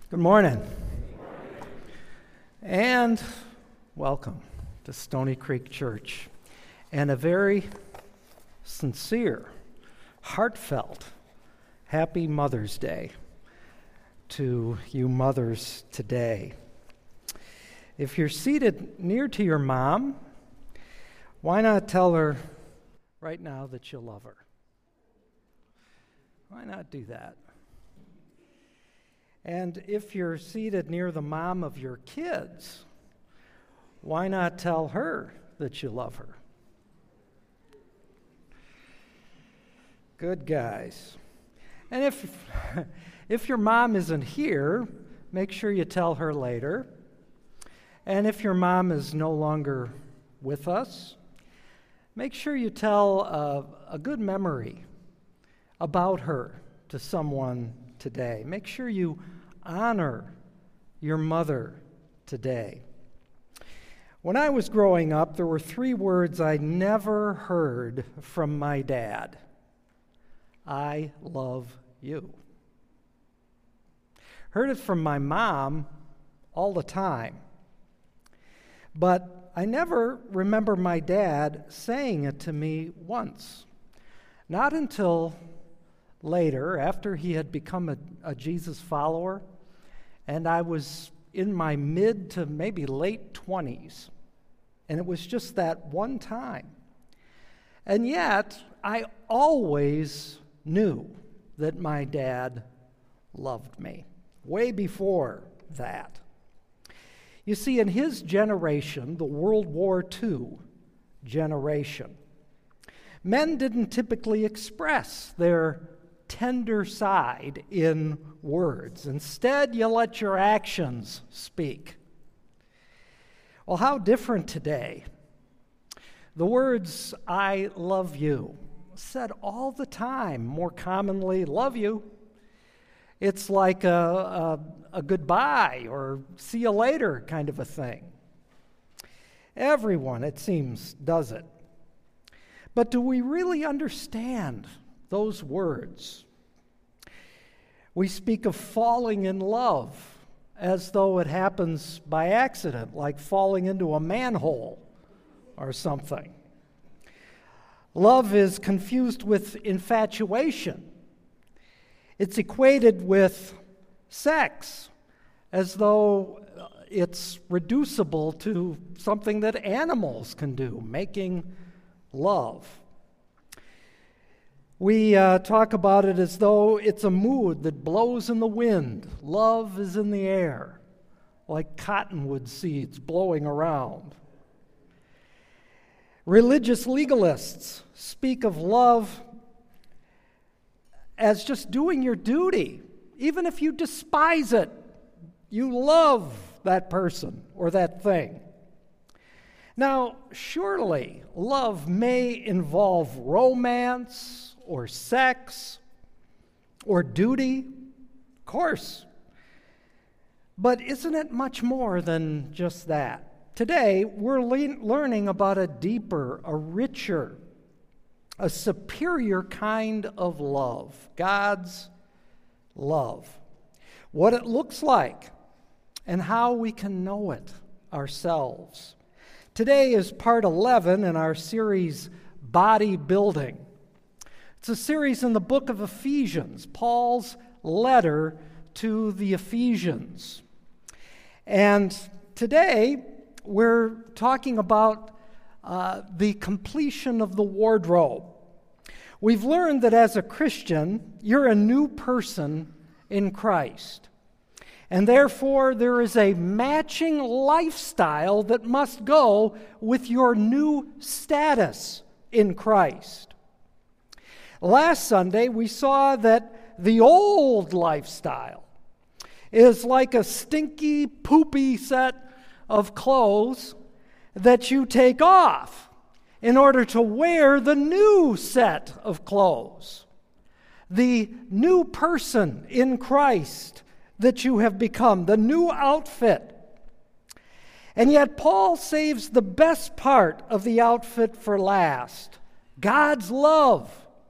Good morning, and welcome to Stony Creek Church, and a very sincere, heartfelt, happy Mother's Day to you mothers today. If you're seated near to your mom, why not tell her right now that you love her? Why not do that? And if you're seated near the mom of your kids, why not tell her that you love her? Good guys. And if your mom isn't here, make sure you tell her later. And if your mom is no longer with us, make sure you tell a good memory about her to someone today. Make sure you honor your mother today. When I was growing up, there were 3 words I never heard from my dad. I love you. Heard it from my mom all the time. But I never remember my dad saying it to me once. Not until later, after he had become a Jesus follower, and I was in my mid to maybe late 20s, and it was just that one time. And yet, I always knew that my dad loved me, way before that. You see, in his generation, the World War II generation, men didn't typically express their tender side in words. Instead, you let your actions speak. Well, how different today. The words, I love you, said all the time, more commonly, love you. It's like a goodbye or see you later kind of a thing. Everyone, it seems, does it. But do we really understand those words? We speak of falling in love as though it happens by accident, like falling into a manhole or something. Love is confused with infatuation. It's equated with sex, as though it's reducible to something that animals can do, making love. We talk about it as though it's a mood that blows in the wind. Love is in the air, like cottonwood seeds blowing around. Religious legalists speak of love as just doing your duty. Even if you despise it, you love that person or that thing. Now, surely love may involve romance or sex or duty, of course. But isn't it much more than just that? Today, we're learning about a deeper, a richer, a superior kind of love, God's love. What it looks like and how we can know it ourselves. Today is part 11 in our series, Body Building. It's a series in the book of Ephesians, Paul's letter to the Ephesians. And today, we're talking about the completion of the wardrobe. We've learned that as a Christian, you're a new person in Christ. And therefore, there is a matching lifestyle that must go with your new status in Christ. Last Sunday, we saw that the old lifestyle is like a stinky, poopy set of clothes that you take off in order to wear the new set of clothes. The new person in Christ that you have become, the new outfit. And yet Paul saves the best part of the outfit for last, God's love.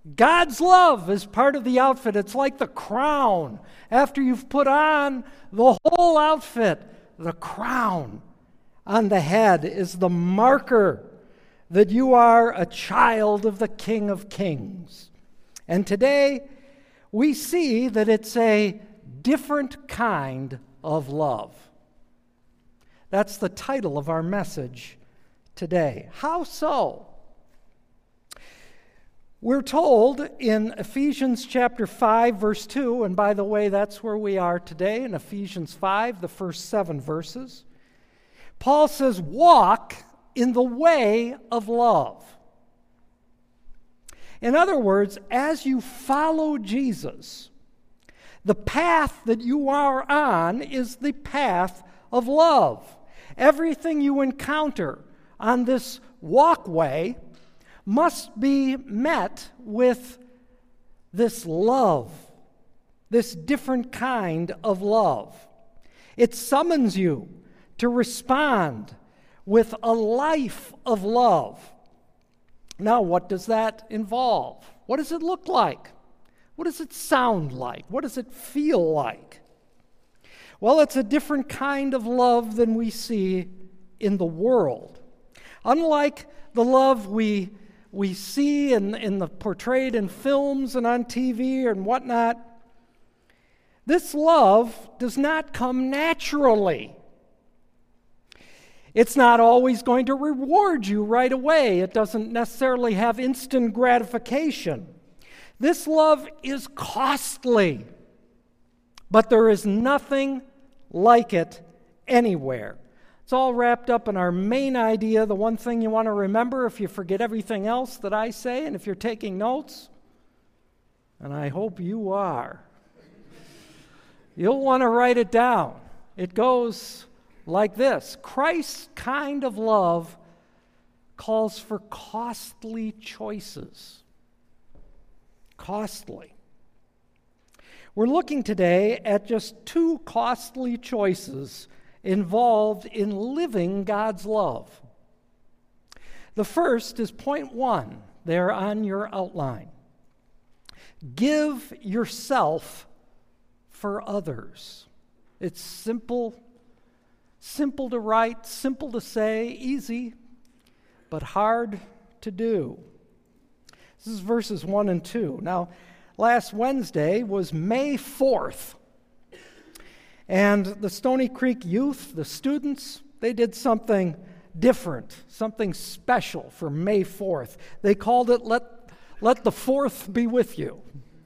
God's love is part of the outfit. It's like the crown. After you've put on the whole outfit, the crown on the head is the marker that you are a child of the King of Kings. And today, we see that it's a different kind of love. That's the title of our message today. How so? We're told in Ephesians chapter 5, verse 2, and by the way, that's where we are today, in Ephesians 5, the first 7 verses. Paul says, walk in the way of love. In other words, as you follow Jesus, the path that you are on is the path of love. Everything you encounter on this walkway must be met with this love, this different kind of love. It summons you to respond with a life of love. Now, what does that involve? What does it look like? What does it sound like? What does it feel like? Well, it's a different kind of love than we see in the world. Unlike the love we see in the portrayed in films and on TV and whatnot, this love does not come naturally. It's not always going to reward you right away. It doesn't necessarily have instant gratification. This love is costly, but there is nothing like it anywhere. It's all wrapped up in our main idea, the one thing you want to remember if you forget everything else that I say, and if you're taking notes, and I hope you are, you'll want to write it down. It goes like this: Christ's kind of love calls for costly choices. Costly. We're looking today at just 2 costly choices involved in living God's love. The first is point 1 there on your outline. Give yourself for others. It's simple to write, simple to say, easy, but hard to do. This is verses 1 and 2. Now, last Wednesday was May 4th. And the Stony Creek youth, the students, they did something different, something special for May 4th. They called it Let the 4th Be With You.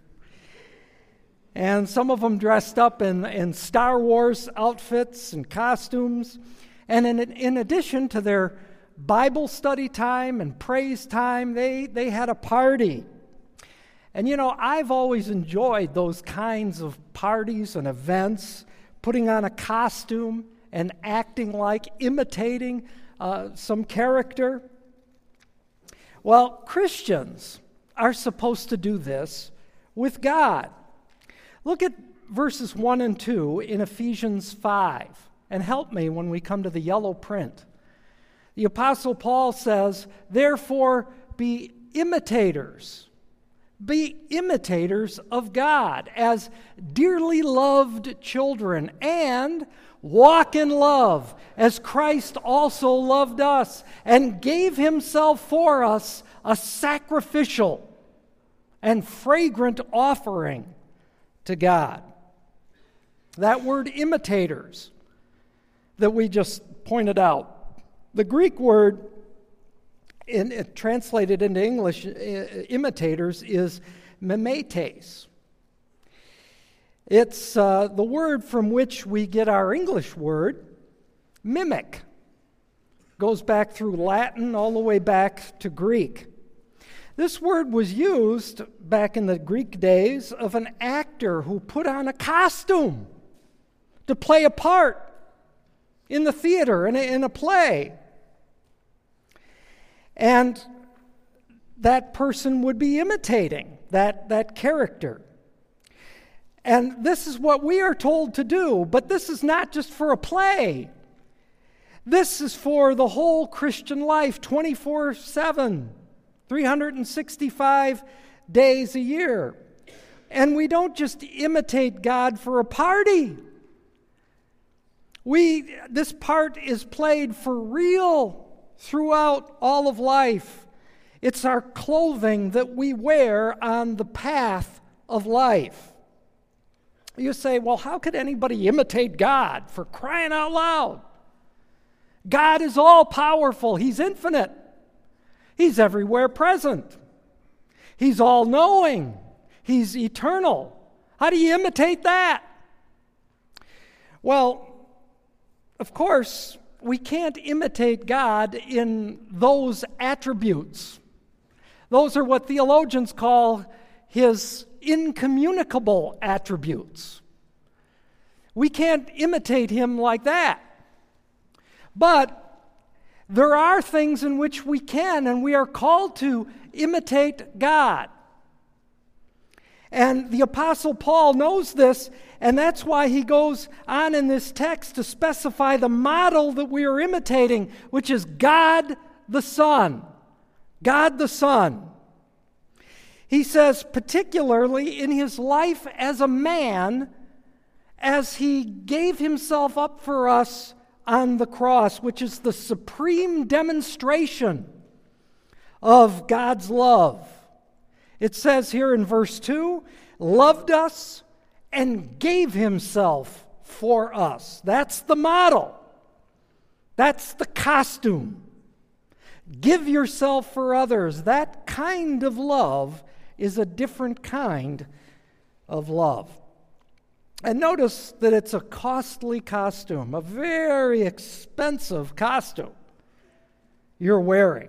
And some of them dressed up in Star Wars outfits and costumes. And in addition to their Bible study time and praise time, they had a party. And you know, I've always enjoyed those kinds of parties and events, putting on a costume and acting like, imitating some character. Well, Christians are supposed to do this with God. Look at verses 1 and 2 in Ephesians 5, and help me when we come to the yellow print. The Apostle Paul says, therefore, be imitators. Be imitators of God as dearly loved children, and walk in love as Christ also loved us and gave himself for us a sacrificial and fragrant offering to God. That word imitators that we just pointed out, the Greek word translated into English, imitators, is mimetes. It's the word from which we get our English word, mimic. Goes back through Latin all the way back to Greek. This word was used back in the Greek days of an actor who put on a costume to play a part in the theater, in a play. And that person would be imitating that character. And this is what we are told to do, but this is not just for a play. This is for the whole Christian life, 24/7, 365 days a year. And we don't just imitate God for a party. This part is played for real throughout all of life. It's our clothing that we wear on the path of life. You say, well, how could anybody imitate God, for crying out loud? God is all-powerful. He's infinite. He's everywhere present. He's all-knowing. He's eternal. How do you imitate that? Well, of course, we can't imitate God in those attributes. Those are what theologians call his incommunicable attributes. We can't imitate him like that. But there are things in which we can, and we are called to imitate God. And the Apostle Paul knows this, and that's why he goes on in this text to specify the model that we are imitating, which is God the Son. God the Son. He says, particularly in his life as a man, as he gave himself up for us on the cross, which is the supreme demonstration of God's love. It says here in verse 2, loved us and gave himself for us. That's the model. That's the costume. Give yourself for others. That kind of love is a different kind of love. And notice that it's a costly costume, a very expensive costume you're wearing.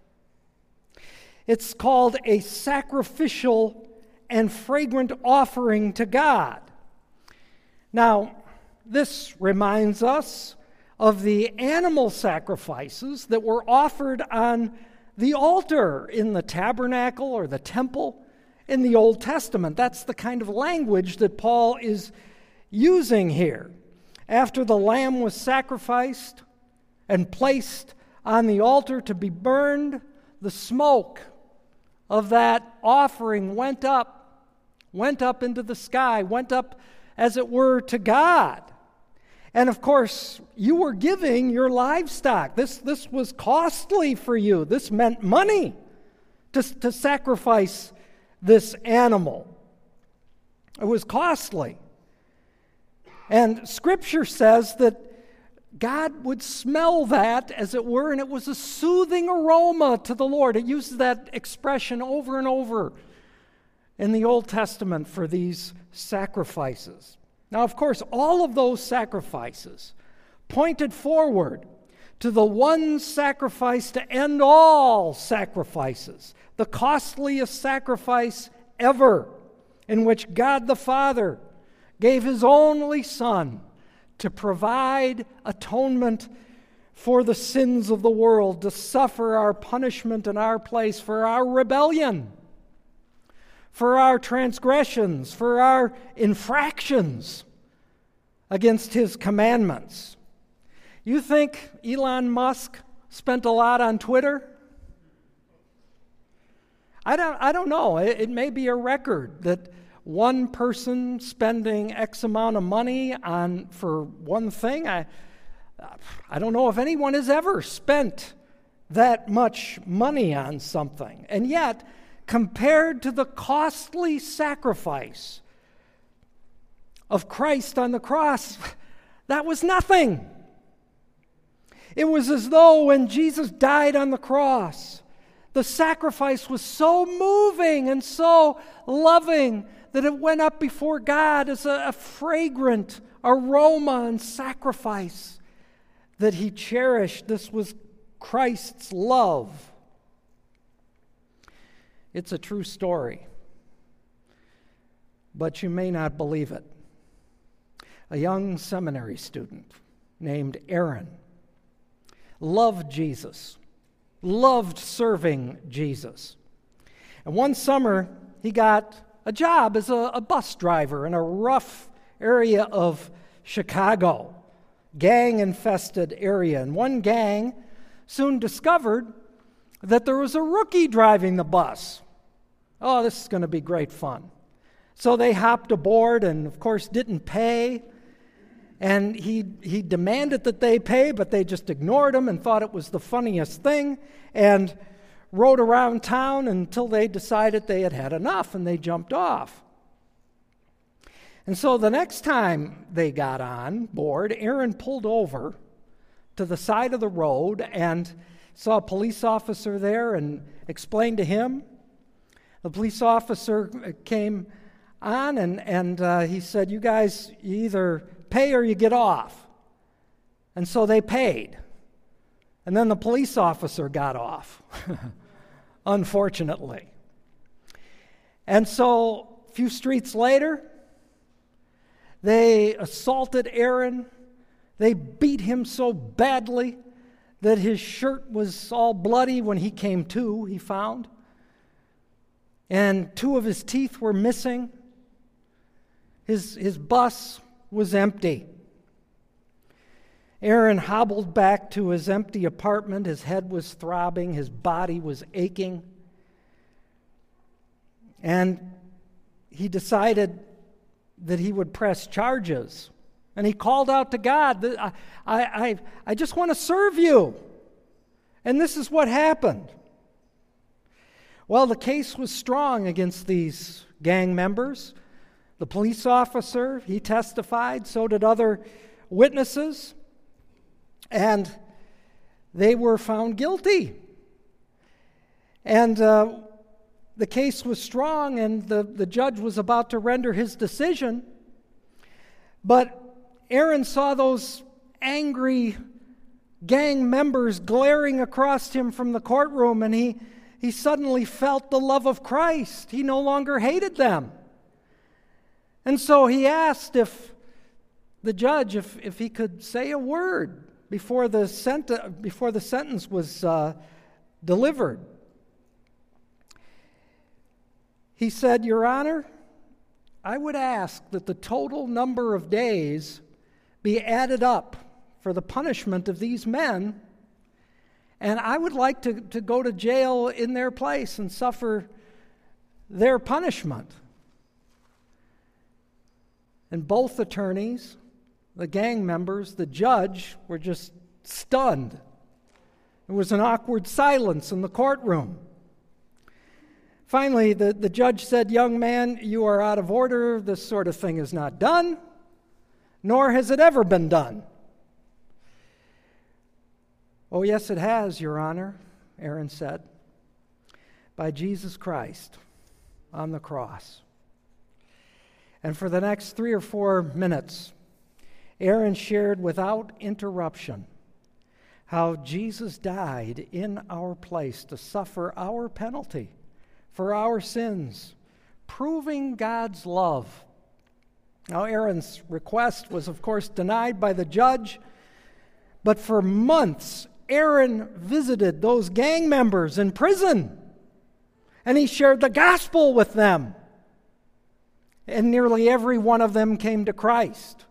It's called a sacrificial and fragrant offering to God. Now, this reminds us of the animal sacrifices that were offered on the altar in the tabernacle or the temple in the Old Testament. That's the kind of language that Paul is using here. After the lamb was sacrificed and placed on the altar to be burned, the smoke of that offering went up into the sky, went up, as it were, to God. And of course, you were giving your livestock. This was costly for you. This meant money to sacrifice this animal. It was costly. And Scripture says that God would smell that, as it were, and it was a soothing aroma to the Lord. It uses that expression over and over in the Old Testament for these sacrifices. Now, of course, all of those sacrifices pointed forward to the one sacrifice to end all sacrifices, the costliest sacrifice ever, in which God the Father gave his only Son to provide atonement for the sins of the world, to suffer our punishment in our place for our rebellion, for our transgressions, for our infractions against his commandments. You think Elon Musk spent a lot on Twitter? I don't know. It may be a record that one person spending X amount of money for one thing. I don't know if anyone has ever spent that much money on something. And yet, compared to the costly sacrifice of Christ on the cross, that was nothing. It was as though when Jesus died on the cross, the sacrifice was so moving and so loving that it went up before God as a fragrant aroma and sacrifice that he cherished. This was Christ's love. It's a true story, but you may not believe it. A young seminary student named Aaron loved Jesus, loved serving Jesus. And one summer, he got a job as a bus driver in a rough area of Chicago, gang-infested area. And one gang soon discovered that there was a rookie driving the bus. Oh, this is going to be great fun. So they hopped aboard and, of course, didn't pay. And he demanded that they pay, but they just ignored him and thought it was the funniest thing and rode around town until they decided they had had enough and they jumped off. And so the next time they got on board, Aaron pulled over to the side of the road and saw a police officer there and explained to him. The police officer came on and he said, you guys, you either pay or you get off. And so they paid. And then the police officer got off, unfortunately. And so a few streets later, they assaulted Aaron. They beat him so badly that his shirt was all bloody when he came to, he found. And 2 of his teeth were missing. His bus was empty. Aaron hobbled back to his empty apartment. His head was throbbing. His body was aching. And he decided that he would press charges. And he called out to God, I just want to serve you. And this is what happened. Well, the case was strong against these gang members. The police officer, he testified, so did other witnesses, and they were found guilty. And the case was strong, and the judge was about to render his decision, but Aaron saw those angry gang members glaring across him from the courtroom, and he suddenly felt the love of Christ. He no longer hated them. And so he asked the judge if he could say a word before the sentence was delivered. He said, Your Honor, I would ask that the total number of days be added up for the punishment of these men, and I would like to go to jail in their place and suffer their punishment. And both attorneys, the gang members, the judge, were just stunned. There was an awkward silence in the courtroom. Finally, the judge said, Young man, you are out of order. This sort of thing is not done, nor has it ever been done. Oh, yes, it has, Your Honor, Aaron said, by Jesus Christ on the cross. And for the next 3 or 4 minutes, Aaron shared without interruption how Jesus died in our place to suffer our penalty for our sins, proving God's love. Now, Aaron's request was, of course, denied by the judge, but for months, Aaron visited those gang members in prison, and he shared the gospel with them. And nearly every one of them came to Christ.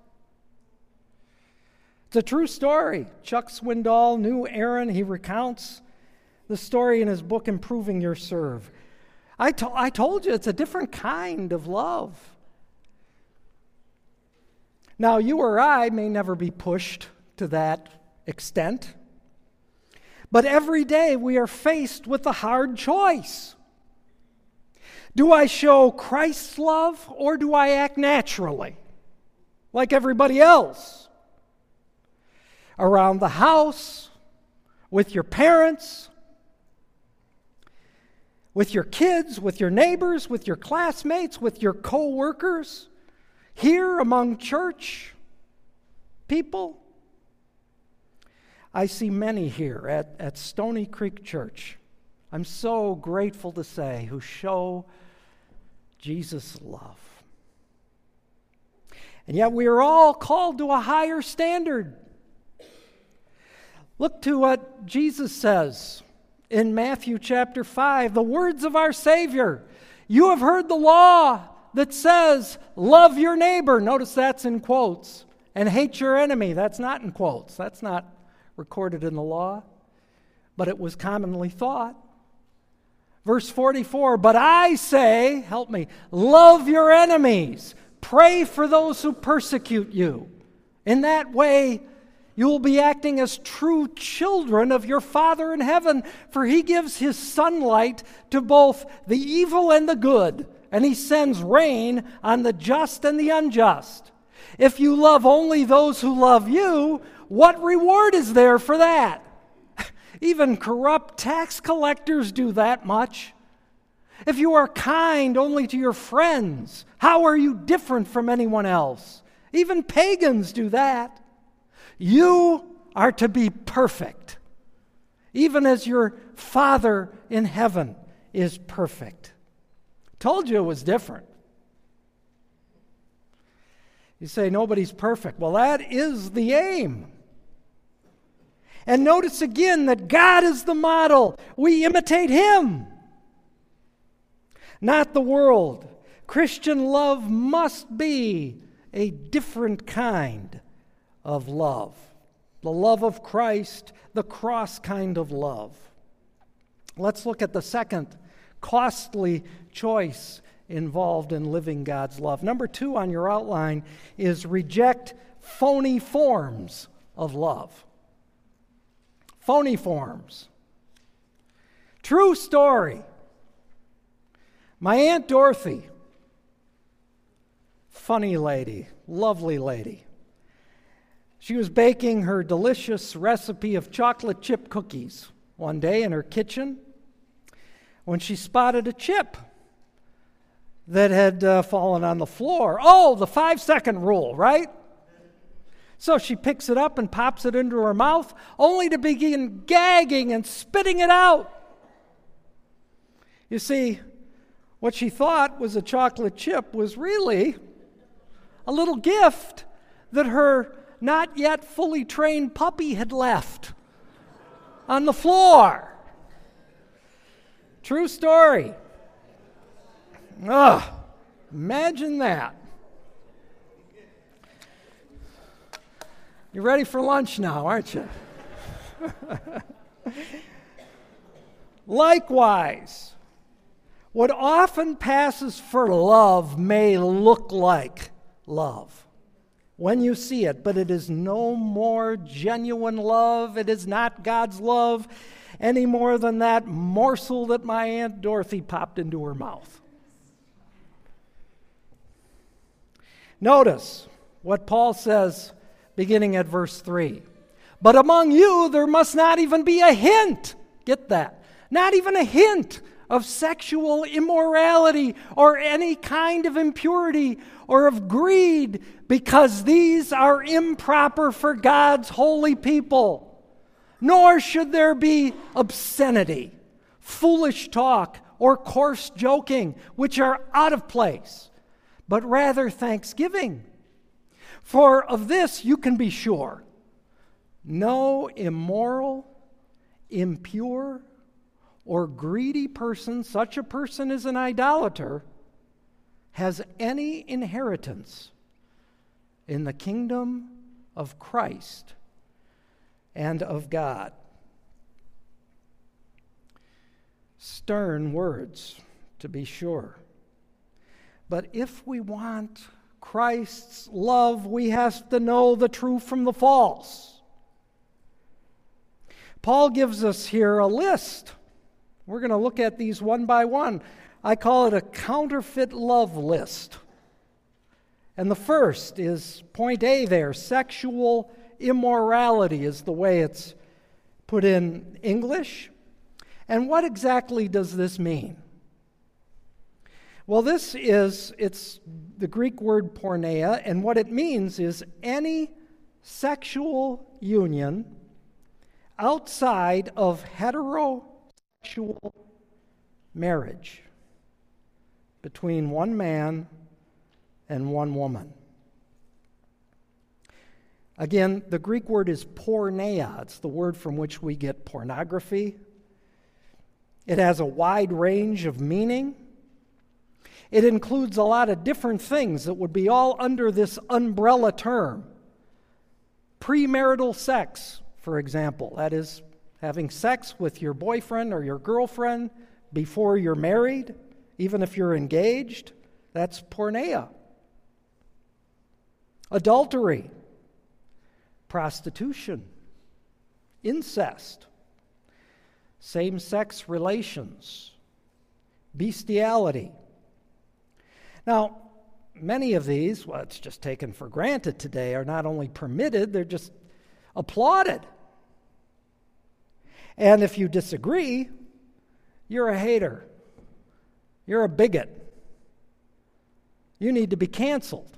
It's a true story. Chuck Swindoll knew Aaron. He recounts the story in his book, Improving Your Serve. I told you, it's a different kind of love. Now, you or I may never be pushed to that extent, but every day we are faced with a hard choice. Do I show Christ's love, or do I act naturally, like everybody else? Around the house, with your parents, with your kids, with your neighbors, with your classmates, with your co-workers, here among church people. I see many here at Stony Creek Church, I'm so grateful to say, who show Jesus' love. And yet we are all called to a higher standard. Look to what Jesus says in Matthew chapter 5, the words of our Savior. You have heard the law that says, love your neighbor. Notice that's in quotes. And hate your enemy. That's not in quotes. That's not recorded in the law. But it was commonly thought. Verse 44, but I say, help me, love your enemies. Pray for those who persecute you. In that way, you will be acting as true children of your Father in heaven, for He gives His sunlight to both the evil and the good, and He sends rain on the just and the unjust. If you love only those who love you, what reward is there for that? Even corrupt tax collectors do that much. If you are kind only to your friends, how are you different from anyone else? Even pagans do that. You are to be perfect, even as your Father in heaven is perfect. Told you it was different. You say nobody's perfect. Well, that is the aim. And notice again that God is the model. We imitate Him, not the world. Christian love must be a different kind of love. The love of Christ, the cross kind of love. Let's look at the second costly choice involved in living God's love. Number 2 on your outline is reject phony forms of love. Phony forms. True story. My Aunt Dorothy, funny lady, lovely lady. She was baking her delicious recipe of chocolate chip cookies one day in her kitchen when she spotted a chip that had fallen on the floor. Oh, the 5-second rule, right? So she picks it up and pops it into her mouth, only to begin gagging and spitting it out. You see, what she thought was a chocolate chip was really a little gift that her not yet fully trained puppy had left on the floor. True story. Ugh, imagine that. You're ready for lunch now, aren't you? Likewise, what often passes for love may look like love when you see it, but it is no more genuine love. It is not God's love any more than that morsel that my Aunt Dorothy popped into her mouth. Notice what Paul says beginning at verse 3. But among you there must not even be a hint, get that, not even a hint of sexual immorality or any kind of impurity or of greed, because these are improper for God's holy people. Nor should there be obscenity, foolish talk, or coarse joking, which are out of place, but rather thanksgiving. For of this you can be sure, no immoral, impure, or greedy person, such a person is an idolater, has any inheritance in the kingdom of Christ and of God. Stern words, to be sure. But if we want Christ's love, we have to know the true from the false. Paul gives us here a list. We're going to look at these one by one. I call it a counterfeit love list. And the first is point A there, sexual immorality is the way it's put in English. And what exactly does this mean? Well, it's the Greek word porneia, and what it means is any sexual union outside of heterosexual marriage between one man and one woman. Again, the Greek word is porneia. It's the word from which we get pornography. It has a wide range of meaning. It includes a lot of different things that would be all under this umbrella term. Premarital sex, for example, that is having sex with your boyfriend or your girlfriend before you're married, even if you're engaged, that's porneia. Adultery, prostitution, incest, same-sex relations, bestiality. Now, many of these, well, it's just taken for granted today, are not only permitted, they're just applauded. And if you disagree, you're a hater. You're a bigot. You need to be canceled.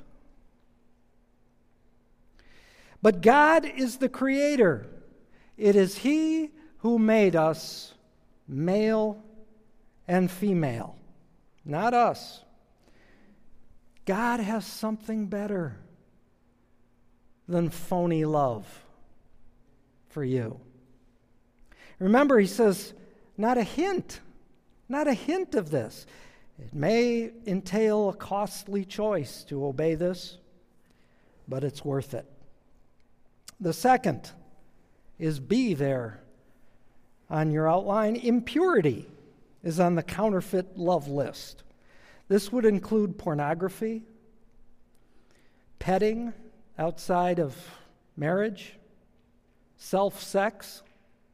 But God is the creator. It is He who made us male and female, not us. God has something better than phony love for you. Remember, He says, not a hint of this. It may entail a costly choice to obey this, but it's worth it. The second is B there on your outline. Impurity is on the counterfeit love list. This would include pornography, petting outside of marriage, self-sex.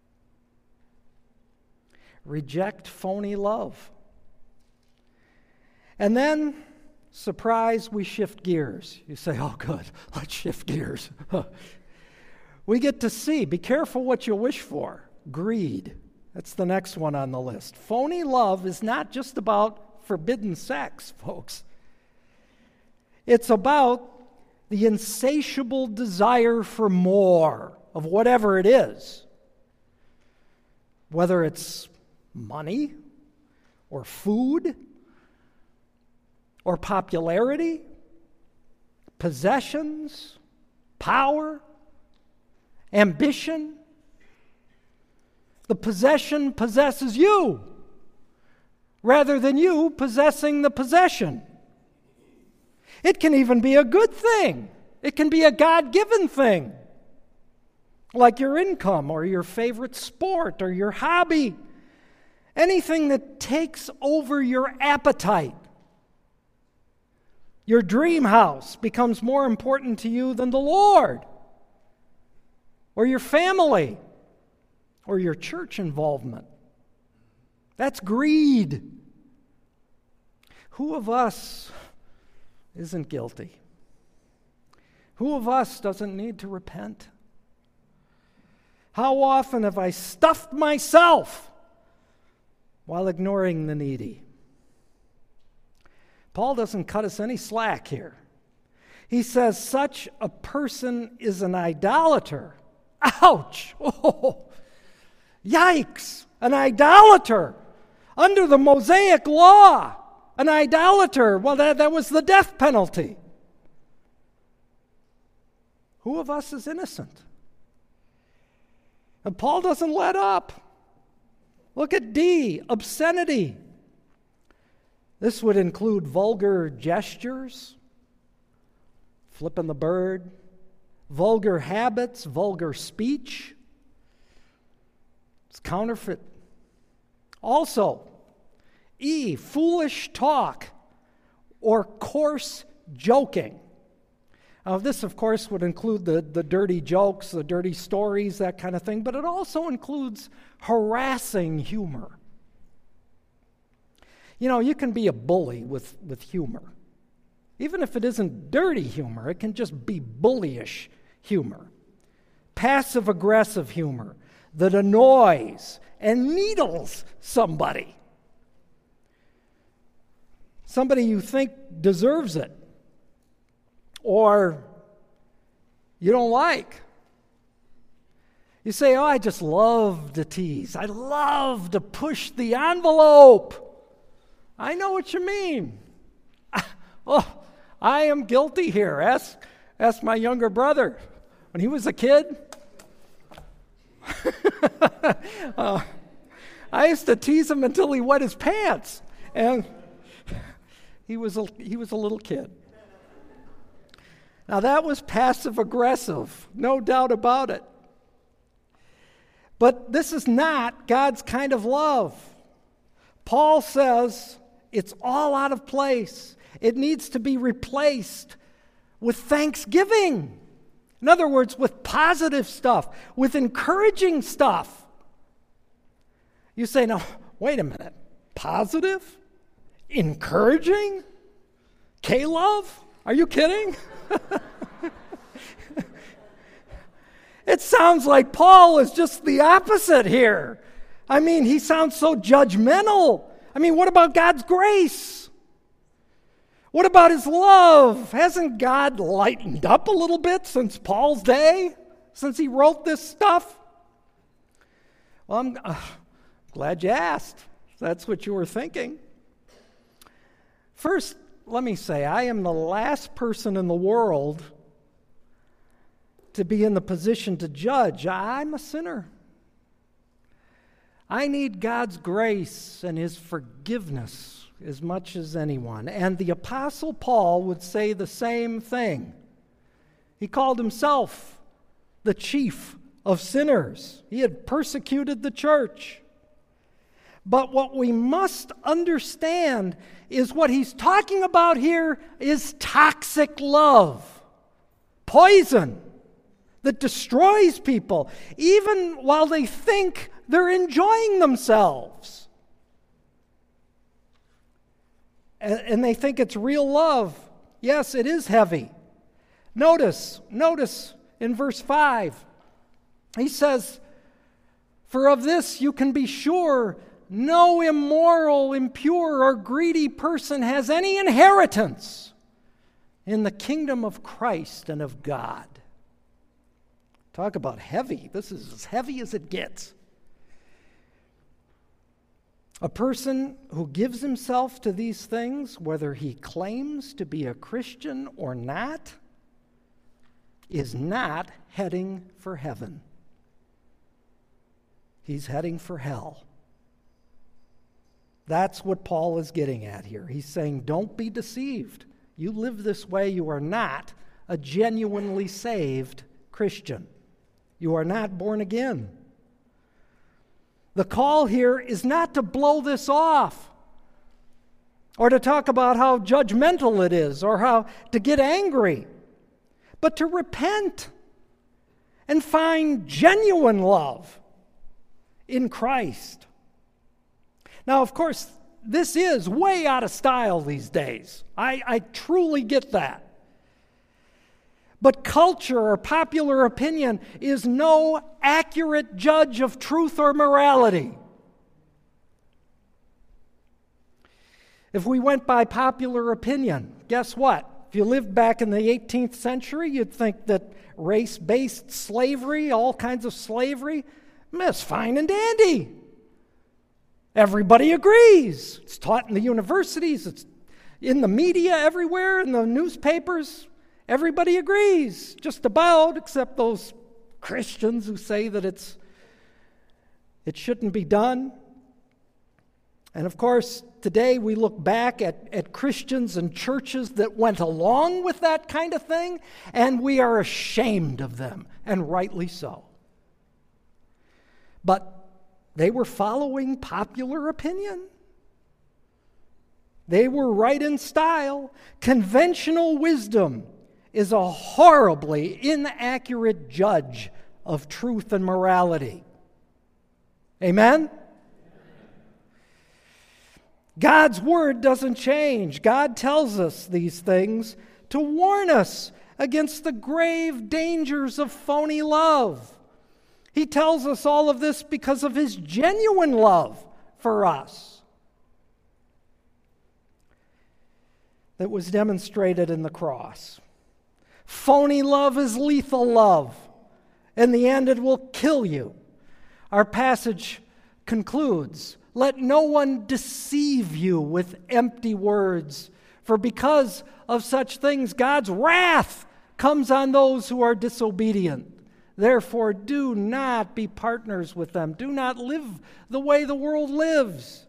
Reject phony love. And then, surprise, we shift gears. You say, oh good, let's shift gears. We get to see, be careful what you wish for. Greed. That's the next one on the list. Phony love is not just about forbidden sex, folks. It's about the insatiable desire for more of whatever it is. Whether it's money or food or popularity, possessions, power, ambition. The possession possesses you rather than you possessing the possession. It can even be a good thing. It can be a God-given thing, like your income or your favorite sport or your hobby. Anything that takes over your appetite. Your dream house becomes more important to you than the Lord, or your family, or your church involvement. That's greed. Who of us isn't guilty? Who of us doesn't need to repent? How often have I stuffed myself while ignoring the needy? Paul doesn't cut us any slack here. He says such a person is an idolater. Ouch! Oh, yikes! An idolater. Under the Mosaic law, an idolater, well, that was the death penalty. Who of us is innocent? And Paul doesn't let up. Look at D, obscenity. This would include vulgar gestures, flipping the bird, vulgar habits, vulgar speech. It's counterfeit. Also, E, foolish talk or coarse joking. Now, this, of course, would include the dirty jokes, the dirty stories, that kind of thing, but it also includes harassing humor. You know, you can be a bully with humor. Even if it isn't dirty humor, it can just be bullyish humor. Passive-aggressive humor that annoys and needles somebody. Somebody you think deserves it or you don't like. You say, oh, I just love to tease. I love to push the envelope. I know what you mean. Oh, I am guilty here. Ask my younger brother. When he was a kid, I used to tease him until he wet his pants. And he was a little kid. Now that was passive-aggressive, no doubt about it. But this is not God's kind of love. Paul says it's all out of place. It needs to be replaced with thanksgiving. In other words, with positive stuff, with encouraging stuff. You say, no, wait a minute. Positive? Encouraging? K-love? Are you kidding? It sounds like Paul is just the opposite here. I mean, he sounds so judgmental. I mean, what about God's grace? What about his love? Hasn't God lightened up a little bit since Paul's day? Since he wrote this stuff? Well, I'm glad you asked. That's what you were thinking. First, let me say, I am the last person in the world to be in the position to judge. I'm a sinner. I need God's grace and his forgiveness as much as anyone. And the Apostle Paul would say the same thing. He called himself the chief of sinners. He had persecuted the church. But what we must understand is what he's talking about here is toxic love, poison that destroys people, even while they think they're enjoying themselves. And they think it's real love. Yes, it is heavy. Notice in verse 5, he says, "For of this you can be sure, no immoral, impure, or greedy person has any inheritance in the kingdom of Christ and of God." Talk about heavy. This is as heavy as it gets. A person who gives himself to these things, whether he claims to be a Christian or not, is not heading for heaven. He's heading for hell. That's what Paul is getting at here. He's saying, don't be deceived. You live this way, you are not a genuinely saved Christian. You are not born again. The call here is not to blow this off or to talk about how judgmental it is or how to get angry, but to repent and find genuine love in Christ. Now, of course, this is way out of style these days. I truly get that. But culture or popular opinion is no accurate judge of truth or morality. If we went by popular opinion, guess what? If you lived back in the 18th century, you'd think that race-based slavery, all kinds of slavery, is fine and dandy. Everybody agrees. It's taught in the universities, it's in the media everywhere, in the newspapers. Everybody agrees, just about, except those Christians who say that it shouldn't be done. And of course, today we look back at Christians and churches that went along with that kind of thing, and we are ashamed of them, and rightly so. But they were following popular opinion. They were right in style. Conventional wisdom is a horribly inaccurate judge of truth and morality. Amen? God's word doesn't change. God tells us these things to warn us against the grave dangers of phony love. He tells us all of this because of his genuine love for us that was demonstrated in the cross. Phony love is lethal love. In the end, it will kill you. Our passage concludes, "Let no one deceive you with empty words, for because of such things God's wrath comes on those who are disobedient. Therefore, do not be partners with them. Do not live the way the world lives."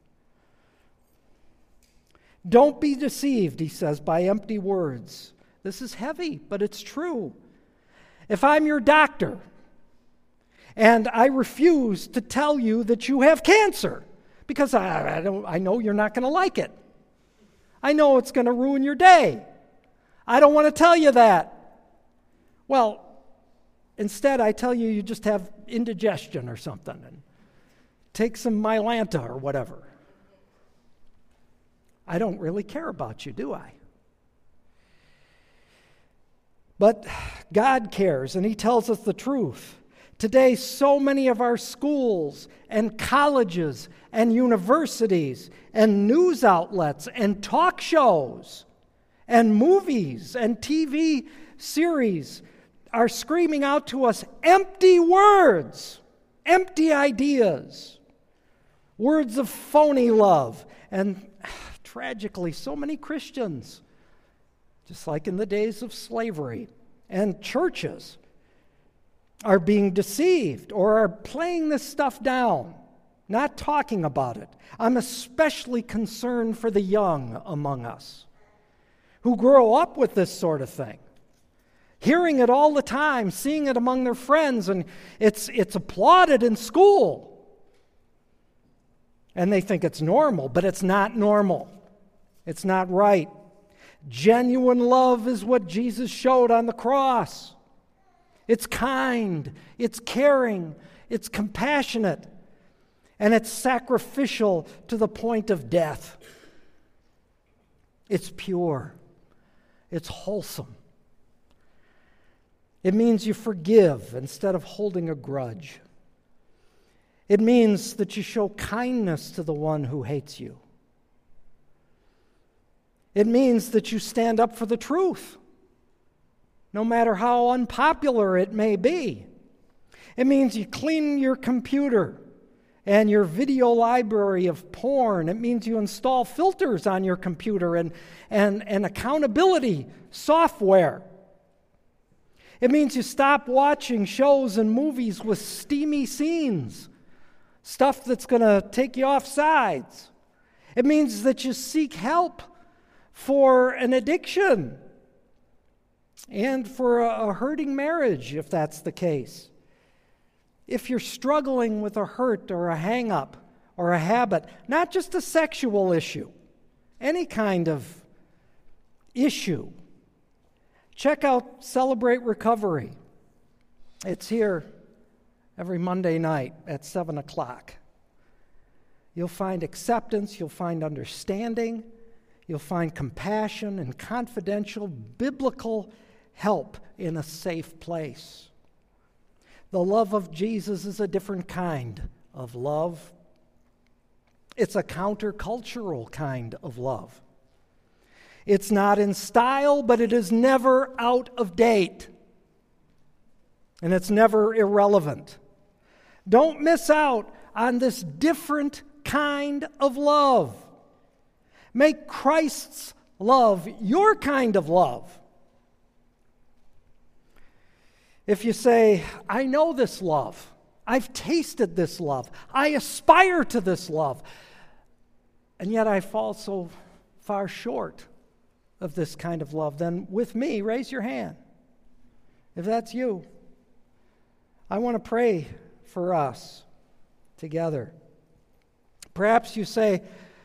Don't be deceived, he says, by empty words. This is heavy, but it's true. If I'm your doctor and I refuse to tell you that you have cancer because I know you're not going to like it. I know it's going to ruin your day. I don't want to tell you that. Well, instead I tell you just have indigestion or something and take some Mylanta or whatever. I don't really care about you, do I? But God cares, and He tells us the truth. Today, so many of our schools and colleges and universities and news outlets and talk shows and movies and TV series are screaming out to us empty words, empty ideas, words of phony love. And tragically, so many Christians, just like in the days of slavery, and churches are being deceived or are playing this stuff down, not talking about it. I'm especially concerned for the young among us who grow up with this sort of thing, hearing it all the time, seeing it among their friends, and it's applauded in school. And they think it's normal, but it's not normal. It's not right. Genuine love is what Jesus showed on the cross. It's kind, it's caring, it's compassionate, and it's sacrificial to the point of death. It's pure. It's wholesome. It means you forgive instead of holding a grudge. It means that you show kindness to the one who hates you. It means that you stand up for the truth, no matter how unpopular it may be. It means you clean your computer and your video library of porn. It means you install filters on your computer and accountability software. It means you stop watching shows and movies with steamy scenes, stuff that's going to take you off sides. It means that you seek help for an addiction and for a hurting marriage, if that's the case. If you're struggling with a hurt or a hang-up or a habit, not just a sexual issue, any kind of issue, check out Celebrate Recovery. It's here every Monday night at 7 o'clock. You'll find acceptance, you'll find understanding, you'll find compassion and confidential biblical help in a safe place. The love of Jesus is a different kind of love. It's a countercultural kind of love. It's not in style, but it is never out of date. And it's never irrelevant. Don't miss out on this different kind of love. Make Christ's love your kind of love. If you say, I know this love, I've tasted this love, I aspire to this love, and yet I fall so far short of this kind of love, then with me, raise your hand. If that's you, I want to pray for us together. Perhaps you say,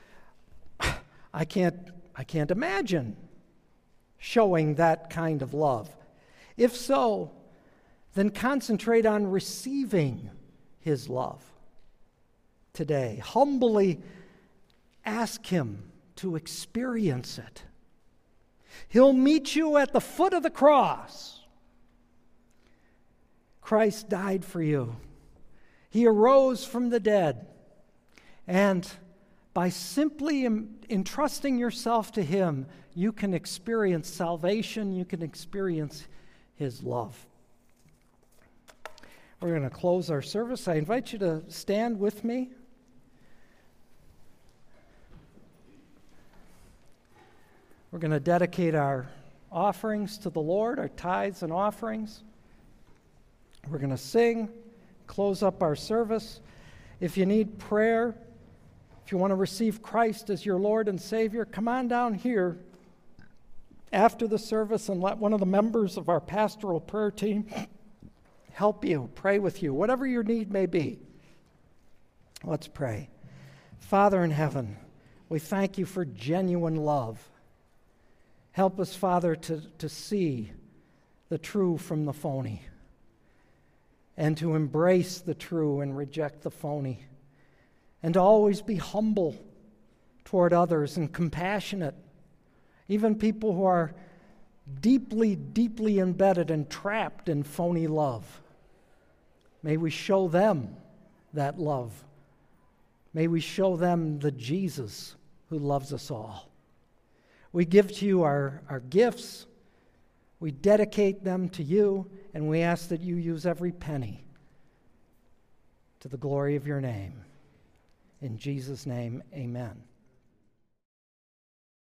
I can't imagine showing that kind of love. If so, then concentrate on receiving His love today. Humbly ask Him to experience it. He'll meet you at the foot of the cross. Christ died for you. He arose from the dead. And by simply entrusting yourself to Him, you can experience salvation, you can experience His love. We're going to close our service. I invite you to stand with me. We're going to dedicate our offerings to the Lord, our tithes and offerings. We're going to sing, close up our service. If you need prayer, if you want to receive Christ as your Lord and Savior, come on down here after the service and let one of the members of our pastoral prayer team help you, pray with you, whatever your need may be. Let's pray. Father in heaven, we thank you for genuine love. Help us, Father, to see the true from the phony, and to embrace the true and reject the phony, and to always be humble toward others and compassionate, even people who are deeply, deeply embedded and trapped in phony love. May we show them that love. May we show them the Jesus who loves us all. We give to you our gifts. We dedicate them to you, and we ask that you use every penny to the glory of your name. In Jesus' name, amen.